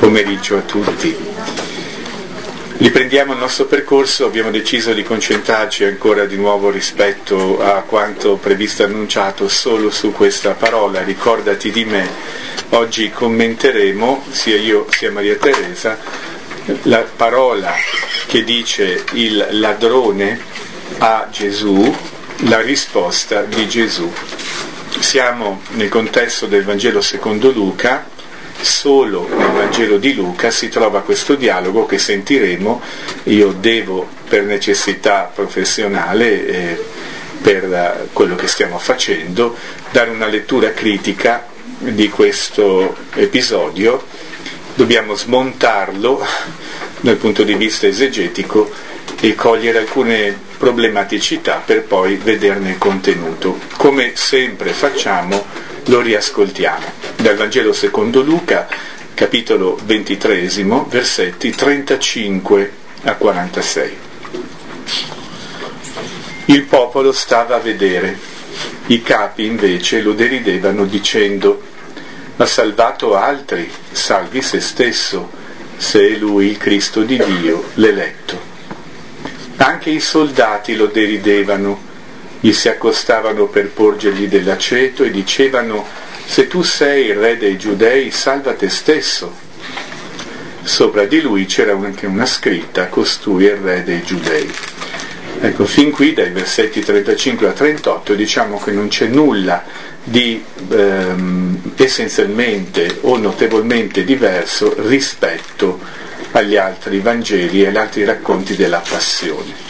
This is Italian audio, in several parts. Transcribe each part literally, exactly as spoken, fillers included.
pomeriggio a tutti. Riprendiamo il nostro percorso, abbiamo deciso di concentrarci ancora di nuovo rispetto a quanto previsto e annunciato solo su questa parola, ricordati di me. Oggi commenteremo, sia io sia Maria Teresa, la parola che dice il ladrone a Gesù, la risposta di Gesù. Siamo nel contesto del Vangelo secondo Luca. Solo nel Vangelo di Luca si trova questo dialogo che sentiremo. Io devo, per necessità professionale, eh, per quello che stiamo facendo, dare una lettura critica di questo episodio. Dobbiamo smontarlo dal punto di vista esegetico e cogliere alcune problematicità per poi vederne il contenuto. Come sempre facciamo, lo riascoltiamo dal Vangelo secondo Luca, capitolo ventitresimo, versetti trentacinque a quarantasei. Il popolo stava a vedere, i capi invece lo deridevano dicendo: ha salvato altri, salvi se stesso, se è lui il Cristo di Dio, l'eletto. Anche i soldati lo deridevano, gli si accostavano per porgergli dell'aceto e dicevano: se tu sei il re dei Giudei, salva te stesso. Sopra di lui c'era anche una scritta: costui è il re dei Giudei. Ecco, fin qui dai versetti trentacinque a trentotto diciamo che non c'è nulla di ehm, essenzialmente o notevolmente diverso rispetto agli altri Vangeli e agli altri racconti della Passione.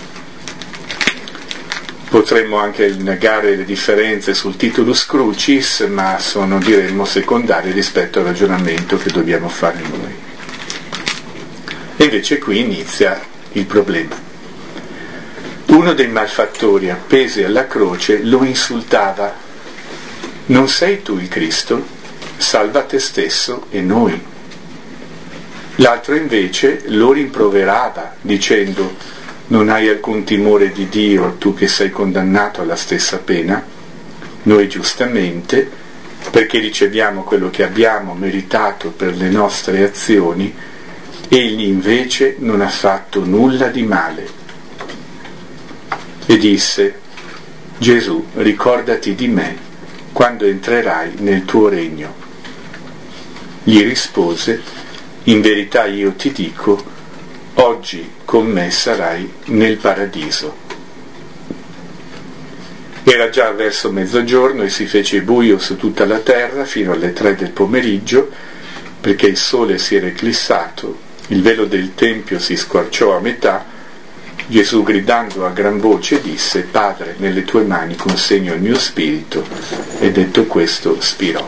Potremmo anche negare le differenze sul titulus crucis, ma sono, diremmo, secondarie rispetto al ragionamento che dobbiamo fare noi. E invece qui inizia il problema. Uno dei malfattori appesi alla croce lo insultava: non sei tu il Cristo? Salva te stesso e noi. L'altro invece lo rimproverava dicendo: non hai alcun timore di Dio, tu che sei condannato alla stessa pena? Noi giustamente, perché riceviamo quello che abbiamo meritato per le nostre azioni, egli invece non ha fatto nulla di male. E disse: Gesù, ricordati di me quando entrerai nel tuo regno. Gli rispose: in verità io ti dico, oggi con me sarai nel paradiso. Era già verso mezzogiorno e si fece buio su tutta la terra fino alle tre del pomeriggio, perché il sole si era eclissato, il velo del tempio si squarciò a metà. Gesù, gridando a gran voce, disse: Padre, nelle tue mani consegno il mio spirito, e detto questo spirò.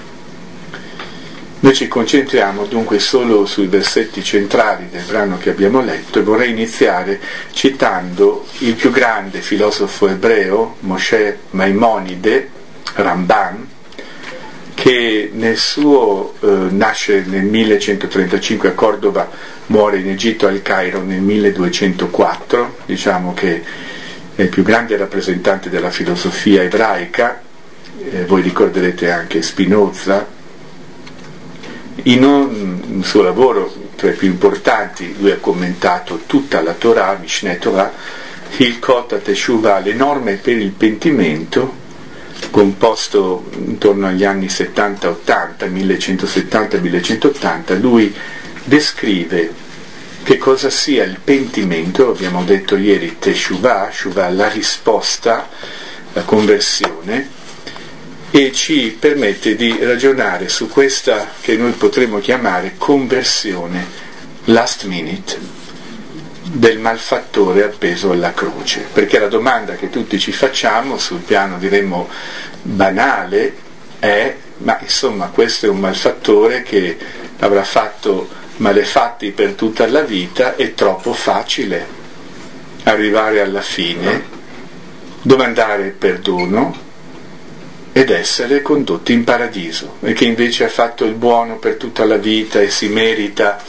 Noi ci concentriamo dunque solo sui versetti centrali del brano che abbiamo letto e vorrei iniziare citando il più grande filosofo ebreo, Moshe Maimonide, Ramban, che nel suo eh, nasce nel millecentotrentacinque a Cordova, muore in Egitto al Cairo nel milleduecentoquattro, diciamo che è il più grande rappresentante della filosofia ebraica. Eh, voi ricorderete anche Spinoza. In un suo lavoro tra i più importanti lui ha commentato tutta la Torah, Mishneh Torah, Hilchot HaTeshuvah, le norme per il pentimento, composto intorno agli anni settanta ottanta, millecentosettanta millecentottanta. Lui descrive che cosa sia il pentimento, abbiamo detto ieri Teshuvah, Shuvah, la risposta, la conversione, e ci permette di ragionare su questa che noi potremmo chiamare conversione last minute del malfattore appeso alla croce, perché la domanda che tutti ci facciamo sul piano, diremmo, banale è: ma insomma, questo è un malfattore che avrà fatto malefatti per tutta la vita, è troppo facile arrivare alla fine, domandare perdono ed essere condotti in paradiso, e che invece ha fatto il buono per tutta la vita e si merita.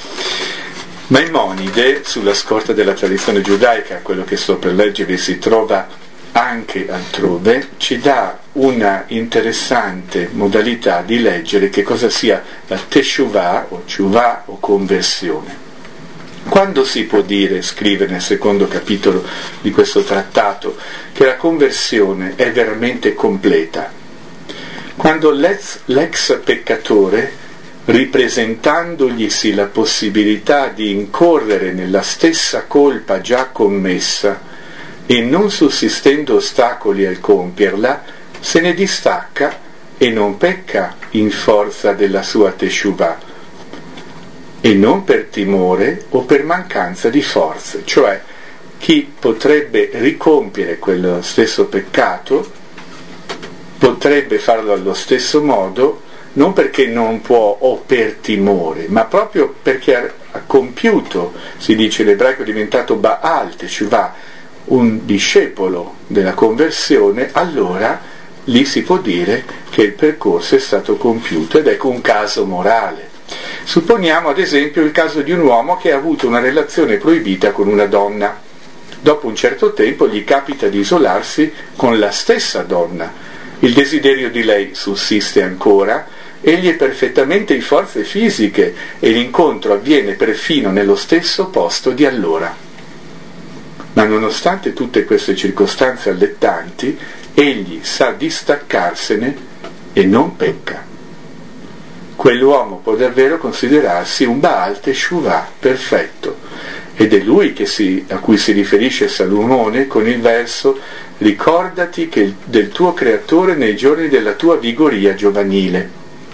Maimonide, sulla scorta della tradizione giudaica, quello che sto per leggervi si trova anche altrove, ci dà una interessante modalità di leggere che cosa sia la teshuvah o tshuva o conversione. Quando si può dire, scrive nel secondo capitolo di questo trattato, che la conversione è veramente completa? Quando l'ex, l'ex peccatore, ripresentandoglisi la possibilità di incorrere nella stessa colpa già commessa e non sussistendo ostacoli al compierla, se ne distacca e non pecca in forza della sua teshuvah, e non per timore o per mancanza di forze, cioè chi potrebbe ricompiere quello stesso peccato potrebbe farlo allo stesso modo, non perché non può o per timore, ma proprio perché ha, ha compiuto, si dice l'ebraico è diventato Baal Teshuvah, un discepolo della conversione, allora lì si può dire che il percorso è stato compiuto ed ecco un caso morale. Supponiamo ad esempio il caso di un uomo che ha avuto una relazione proibita con una donna. Dopo un certo tempo gli capita di isolarsi con la stessa donna. Il desiderio di lei sussiste ancora, egli è perfettamente in forze fisiche e l'incontro avviene perfino nello stesso posto di allora. Ma nonostante tutte queste circostanze allettanti, egli sa distaccarsene e non pecca. Quell'uomo può davvero considerarsi un Baal Teshuvah perfetto, ed è lui che si, a cui si riferisce Salomone con il verso «Ricordati che del tuo creatore nei giorni della tua vigoria giovanile».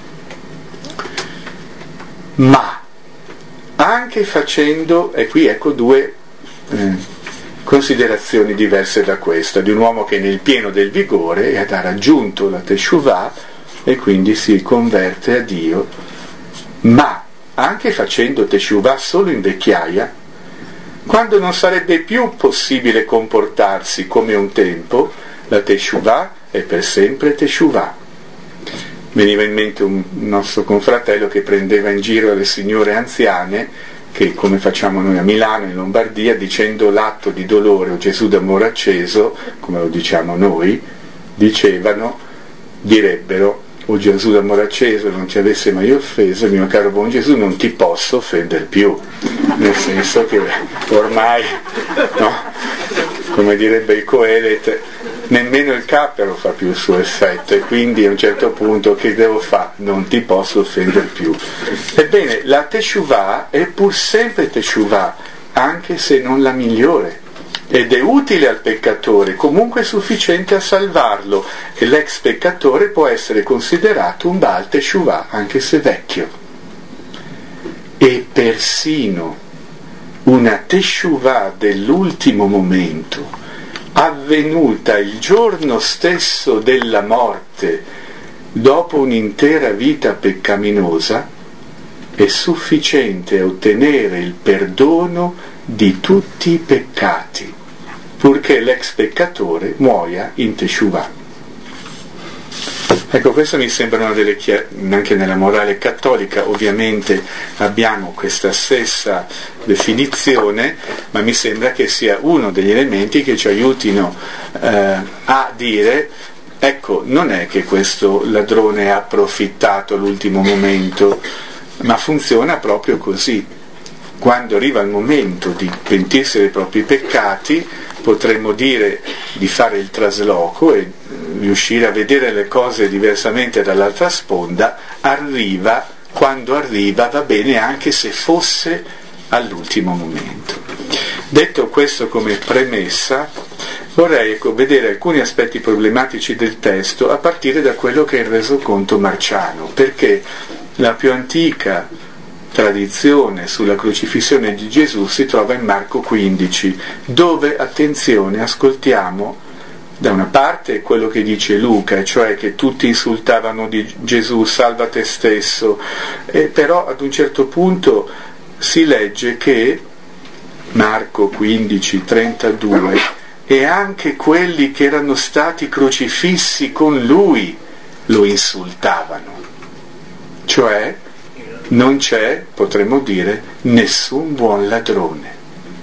Ma anche facendo, e qui ecco due eh, considerazioni diverse da questa, di un uomo che nel pieno del vigore ha raggiunto la Teshuvah e quindi si converte a Dio, ma anche facendo Teshuvah solo in vecchiaia, quando non sarebbe più possibile comportarsi come un tempo, la Teshuvah è per sempre Teshuvah. Veniva in mente un nostro confratello che prendeva in giro le signore anziane, che come facciamo noi a Milano, in Lombardia, dicendo l'atto di dolore o Gesù d'amore acceso, come lo diciamo noi, dicevano, direbbero: o Gesù d'amore acceso non ti avesse mai offeso, mio caro buon Gesù, non ti posso offendere più, nel senso che ormai, no, come direbbe il Coelet, nemmeno il cappero fa più il suo effetto, e quindi a un certo punto che devo fare? Non ti posso offendere più. Ebbene, la Teshuvah è pur sempre Teshuvah, anche se non la migliore, ed è utile al peccatore, comunque sufficiente a salvarlo, e l'ex peccatore può essere considerato un Baal Teshuvah, anche se vecchio. E persino una Teshuvah dell'ultimo momento, avvenuta il giorno stesso della morte, dopo un'intera vita peccaminosa, è sufficiente a ottenere il perdono di tutti i peccati, purché l'ex peccatore muoia in Teshuvah. Ecco, questo mi sembra una delle chiare, anche nella morale cattolica ovviamente abbiamo questa stessa definizione, ma mi sembra che sia uno degli elementi che ci aiutino eh, a dire: ecco, non è che questo ladrone ha approfittato all'ultimo momento, ma funziona proprio così. Quando arriva il momento di pentirsi dei propri peccati, potremmo dire di fare il trasloco e riuscire a vedere le cose diversamente dall'altra sponda. Arriva, quando arriva va bene anche se fosse all'ultimo momento. Detto questo come premessa, vorrei ecco, vedere alcuni aspetti problematici del testo a partire da quello che è il resoconto marciano, perché la più antica tradizione sulla crocifissione di Gesù si trova in Marco quindici, dove, attenzione, ascoltiamo da una parte quello che dice Luca, cioè che tutti insultavano di Gesù, salva te stesso, e però ad un certo punto si legge che Marco quindici trentadue, e anche quelli che erano stati crocifissi con lui lo insultavano, cioè non c'è, potremmo dire, nessun buon ladrone.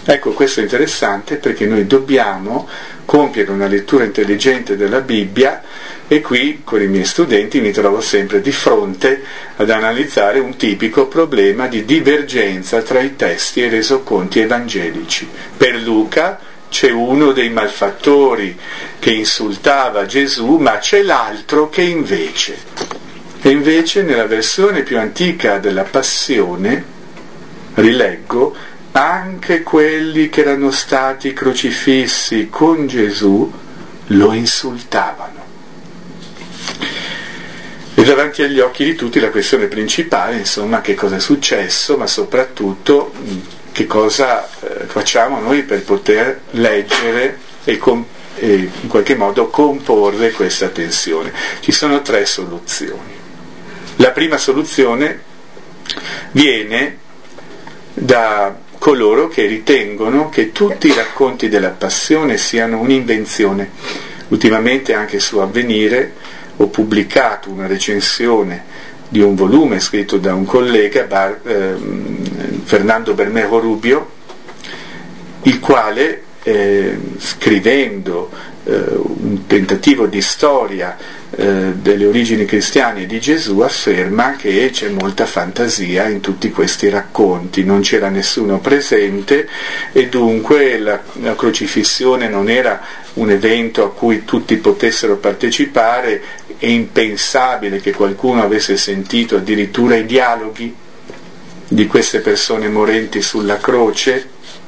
Ecco, questo è interessante perché noi dobbiamo compiere una lettura intelligente della Bibbia, e qui con i miei studenti mi trovo sempre di fronte ad analizzare un tipico problema di divergenza tra i testi e i resoconti evangelici. Per Luca c'è uno dei malfattori che insultava Gesù, ma c'è l'altro che invece. E invece nella versione più antica della Passione, rileggo, anche quelli che erano stati crocifissi con Gesù lo insultavano. E davanti agli occhi di tutti la questione principale, insomma, che cosa è successo, ma soprattutto che cosa eh, facciamo noi per poter leggere e, com- e in qualche modo comporre questa tensione. Ci sono tre soluzioni. La prima soluzione viene da coloro che ritengono che tutti i racconti della Passione siano un'invenzione. Ultimamente anche su Avvenire ho pubblicato una recensione di un volume scritto da un collega, Bar, eh, Fernando Bermejo Rubio, il quale eh, scrivendo eh, un tentativo di storia eh, delle origini cristiane di Gesù afferma che c'è molta fantasia in tutti questi racconti, non c'era nessuno presente e dunque la, la crocifissione non era un evento a cui tutti potessero partecipare. È impensabile che qualcuno avesse sentito addirittura i dialoghi di queste persone morenti sulla croce.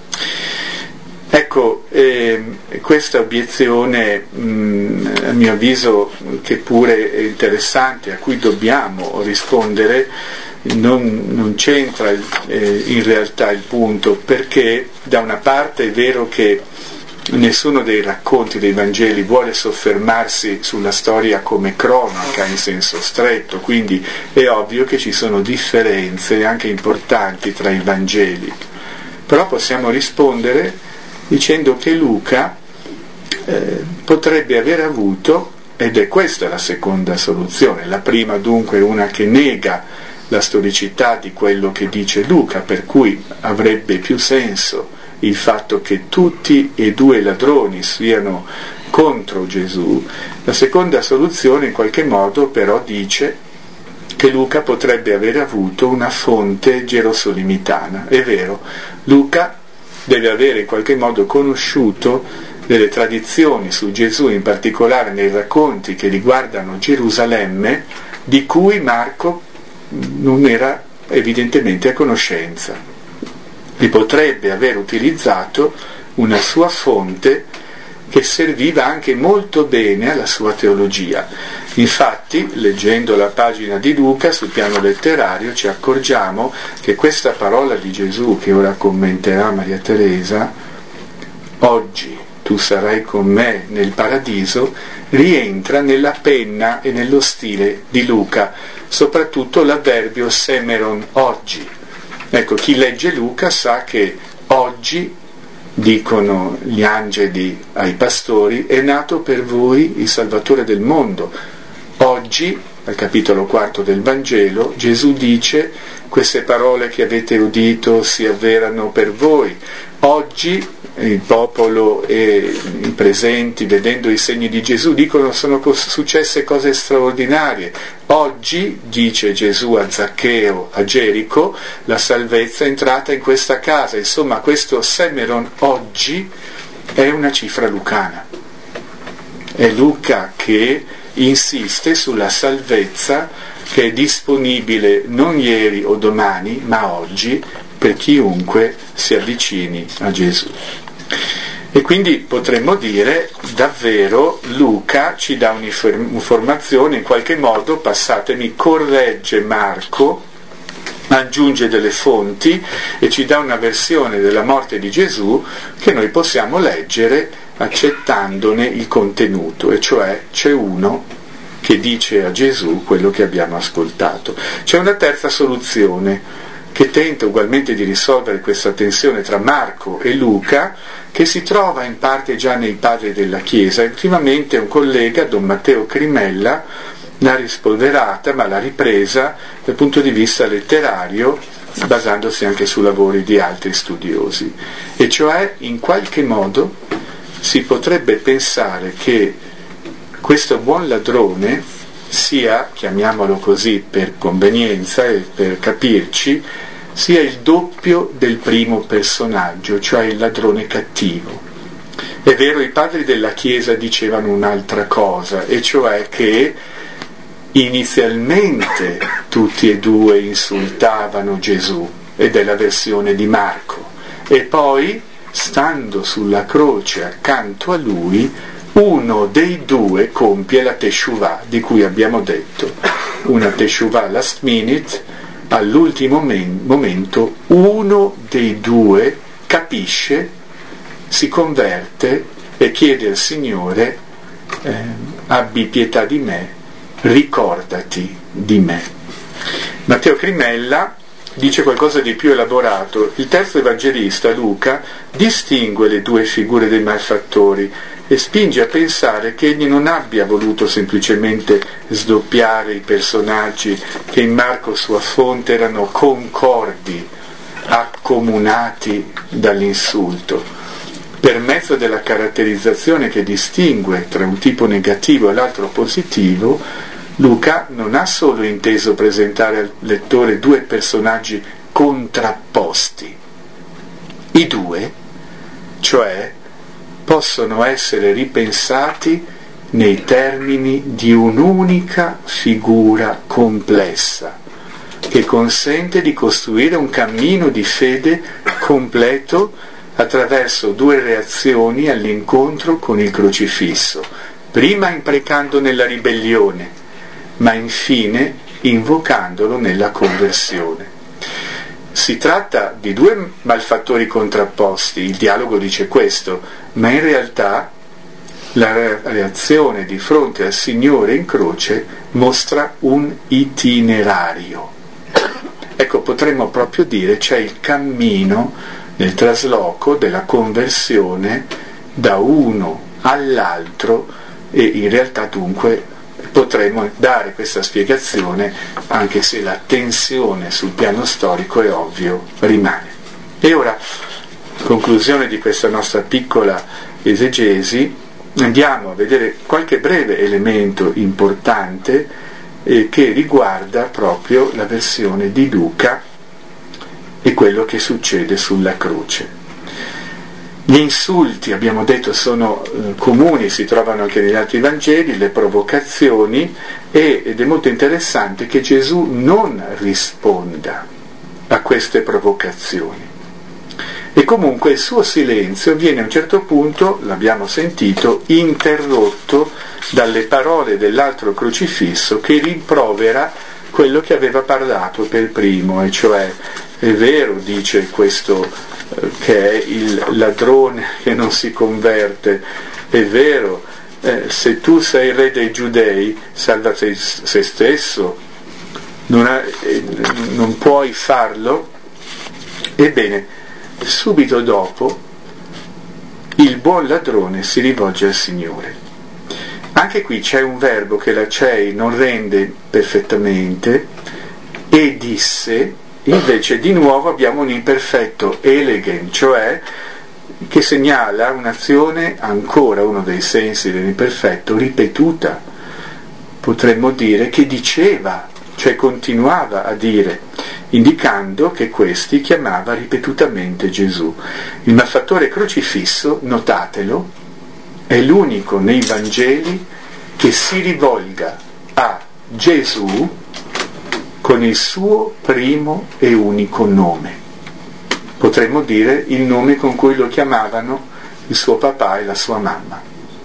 Ecco, eh, questa obiezione, mh, a mio avviso, che pure è interessante, a cui dobbiamo rispondere, non, non c'entra eh, in realtà il punto, perché da una parte è vero che nessuno dei racconti dei Vangeli vuole soffermarsi sulla storia come cronaca in senso stretto, quindi è ovvio che ci sono differenze anche importanti tra i Vangeli. Però possiamo rispondere dicendo che Luca eh, potrebbe aver avuto, ed è questa la seconda soluzione, la prima dunque è una che nega la storicità di quello che dice Luca, per cui avrebbe più senso il fatto che tutti e due i ladroni siano contro Gesù. La seconda soluzione in qualche modo però dice che Luca potrebbe aver avuto una fonte gerosolimitana. È vero, Luca deve avere in qualche modo conosciuto delle tradizioni su Gesù, in particolare nei racconti che riguardano Gerusalemme, di cui Marco non era evidentemente a conoscenza. E potrebbe aver utilizzato una sua fonte che serviva anche molto bene alla sua teologia. Infatti, leggendo la pagina di Luca sul piano letterario, ci accorgiamo che questa parola di Gesù, che ora commenterà Maria Teresa, oggi tu sarai con me nel paradiso, rientra nella penna e nello stile di Luca, soprattutto l'avverbio semeron, oggi. Ecco, chi legge Luca sa che oggi, dicono gli angeli ai pastori, è nato per voi il Salvatore del mondo. Oggi, al capitolo quarto del Vangelo, Gesù dice: queste parole che avete udito si avverano per voi. Oggi il popolo e i presenti, vedendo i segni di Gesù, dicono: sono successe cose straordinarie. Oggi, dice Gesù a Zaccheo a Gerico, la salvezza è entrata in questa casa. Insomma, questo semeron oggi è una cifra lucana. È Luca che insiste sulla salvezza che è disponibile non ieri o domani, ma oggi, per chiunque si avvicini a Gesù. E quindi potremmo dire, davvero, Luca ci dà un'informazione, in qualche modo, passatemi, corregge Marco, aggiunge delle fonti e ci dà una versione della morte di Gesù che noi possiamo leggere accettandone il contenuto, e cioè c'è uno che dice a Gesù quello che abbiamo ascoltato. C'è una terza soluzione che tenta ugualmente di risolvere questa tensione tra Marco e Luca, che si trova in parte già nei padri della Chiesa. Ultimamente un collega, Don Matteo Crimella, l'ha rispolverata, ma l'ha ripresa dal punto di vista letterario basandosi anche su lavori di altri studiosi. E cioè, in qualche modo, si potrebbe pensare che questo buon ladrone sia, chiamiamolo così per convenienza e per capirci, sia il doppio del primo personaggio, cioè il ladrone cattivo. È vero, i padri della Chiesa dicevano un'altra cosa, e cioè che inizialmente tutti e due insultavano Gesù, ed è la versione di Marco, e poi, stando sulla croce accanto a lui, uno dei due compie la teshuvah di cui abbiamo detto, una teshuvah last minute. All'ultimo momento uno dei due capisce, si converte e chiede al Signore: eh, abbi pietà di me, ricordati di me. Matteo Crimella dice qualcosa di più elaborato. Il terzo evangelista, Luca, distingue le due figure dei malfattori e spinge a pensare che egli non abbia voluto semplicemente sdoppiare i personaggi che in Marco sua fonte erano concordi, accomunati dall'insulto. Per mezzo della caratterizzazione che distingue tra un tipo negativo e l'altro positivo, Luca non ha solo inteso presentare al lettore due personaggi contrapposti. I due, cioè, possono essere ripensati nei termini di un'unica figura complessa, che consente di costruire un cammino di fede completo attraverso due reazioni all'incontro con il crocifisso, prima imprecando nella ribellione, ma infine invocandolo nella conversione. Si tratta di due malfattori contrapposti, il dialogo dice questo, ma in realtà la reazione di fronte al Signore in croce mostra un itinerario. Ecco, potremmo proprio dire c'è il cammino nel trasloco della conversione da uno all'altro, e in realtà dunque potremmo dare questa spiegazione, anche se la tensione sul piano storico è ovvio rimane. E ora, conclusione di questa nostra piccola esegesi, andiamo a vedere qualche breve elemento importante eh, che riguarda proprio la versione di Luca e quello che succede sulla croce. Gli insulti, abbiamo detto, sono eh, comuni, si trovano anche negli altri Vangeli, le provocazioni, e, ed è molto interessante che Gesù non risponda a queste provocazioni. E comunque il suo silenzio viene a un certo punto, l'abbiamo sentito, interrotto dalle parole dell'altro crocifisso che rimprovera quello che aveva parlato per primo, e cioè, è vero, dice questo, che è il ladrone che non si converte, è vero, eh, se tu sei il re dei giudei, salva te, se stesso, non, ha, eh, non puoi farlo. Ebbene, subito dopo il buon ladrone si rivolge al Signore. Anche qui c'è un verbo che la C E I non rende perfettamente, e disse. Invece di nuovo abbiamo un imperfetto elegen, cioè che segnala un'azione, ancora uno dei sensi dell'imperfetto, ripetuta. Potremmo dire che diceva, cioè continuava a dire, indicando che questi chiamava ripetutamente Gesù. Il malfattore crocifisso, notatelo, è l'unico nei Vangeli che si rivolga a Gesù con il suo primo e unico nome. Potremmo dire il nome con cui lo chiamavano il suo papà e la sua mamma.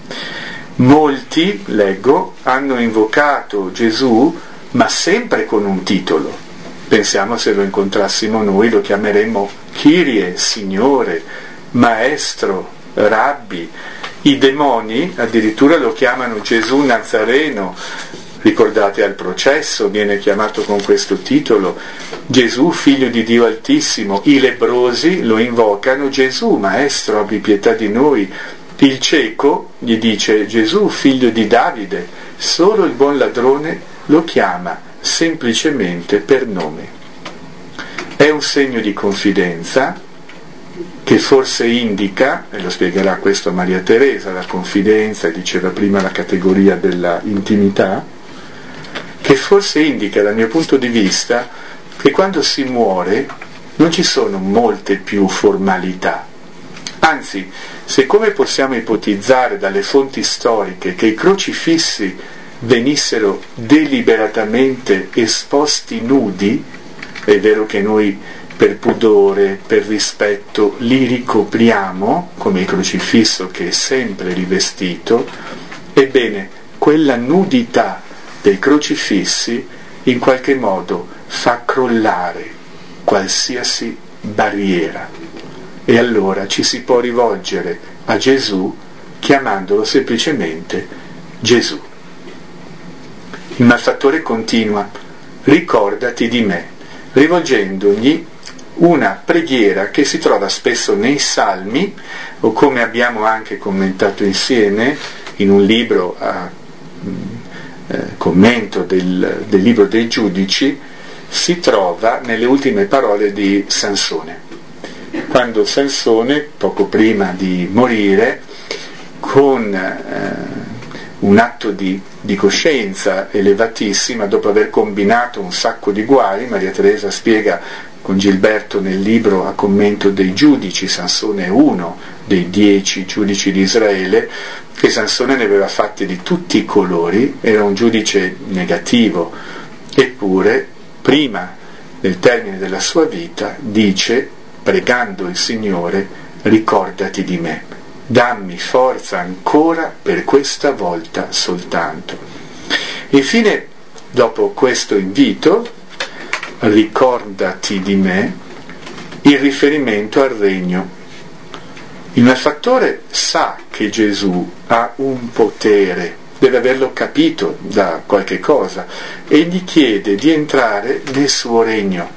Molti, leggo, hanno invocato Gesù, ma sempre con un titolo. Pensiamo, se lo incontrassimo noi lo chiameremmo Kyrie, Signore, Maestro, Rabbi. I demoni addirittura lo chiamano Gesù Nazareno. Ricordate al processo, viene chiamato con questo titolo, Gesù figlio di Dio Altissimo. I lebbrosi lo invocano Gesù, Maestro, abbi pietà di noi. Il cieco gli dice Gesù figlio di Davide. Solo il buon ladrone lo chiama semplicemente per nome. È un segno di confidenza che forse indica, e lo spiegherà questo Maria Teresa, la confidenza, e diceva prima la categoria della intimità, che forse indica dal mio punto di vista che quando si muore non ci sono molte più formalità. Anzi, siccome possiamo ipotizzare dalle fonti storiche che i crocifissi venissero deliberatamente esposti nudi, è vero che noi per pudore, per rispetto li ricopriamo, come il crocifisso che è sempre rivestito, ebbene quella nudità dei crocifissi in qualche modo fa crollare qualsiasi barriera, e allora ci si può rivolgere a Gesù chiamandolo semplicemente Gesù. Il malfattore continua: ricordati di me, rivolgendogli una preghiera che si trova spesso nei Salmi, o come abbiamo anche commentato insieme in un libro a eh, commento del, del libro dei Giudici, si trova nelle ultime parole di Sansone, quando Sansone, poco prima di morire, con eh, un atto di, di coscienza elevatissima, dopo aver combinato un sacco di guai, Maria Teresa spiega con Gilberto nel libro a commento dei giudici, Sansone è uno dei dieci giudici di Israele, che Sansone ne aveva fatti di tutti i colori, era un giudice negativo, eppure prima del termine della sua vita dice, pregando il Signore: ricordati di me, dammi forza ancora per questa volta soltanto. Infine, dopo questo invito, ricordati di me, il riferimento al regno. Il malfattore sa che Gesù ha un potere, deve averlo capito da qualche cosa, e gli chiede di entrare nel suo regno.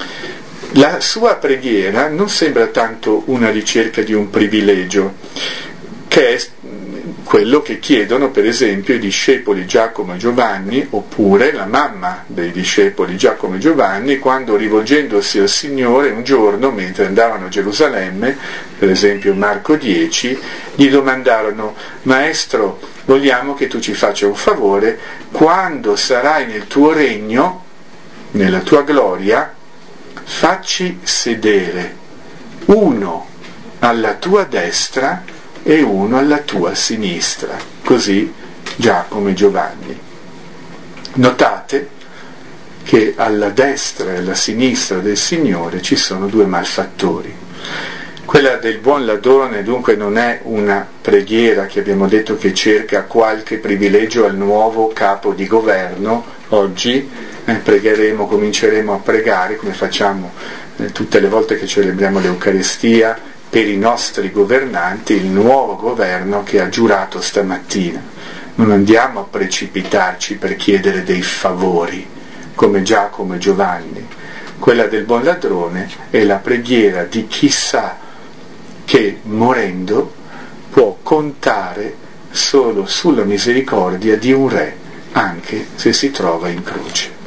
La sua preghiera non sembra tanto una ricerca di un privilegio, che è quello che chiedono per esempio i discepoli Giacomo e Giovanni, oppure la mamma dei discepoli Giacomo e Giovanni, quando rivolgendosi al Signore un giorno mentre andavano a Gerusalemme, per esempio Marco dieci, gli domandarono: Maestro, vogliamo che tu ci faccia un favore, quando sarai nel tuo regno, nella tua gloria, facci sedere uno alla tua destra e uno alla tua sinistra. Così Giacomo e Giovanni. Notate che alla destra e alla sinistra del Signore ci sono due malfattori. Quella del buon ladrone dunque non è una preghiera che abbiamo detto che cerca qualche privilegio al nuovo capo di governo. Oggi eh, pregheremo, cominceremo a pregare, come facciamo eh, tutte le volte che celebriamo l'Eucaristia, per i nostri governanti, il nuovo governo che ha giurato stamattina. Non andiamo a precipitarci per chiedere dei favori, come Giacomo e Giovanni. Quella del buon ladrone è la preghiera di chi sa che morendo può contare solo sulla misericordia di un re, anche se si trova in croce.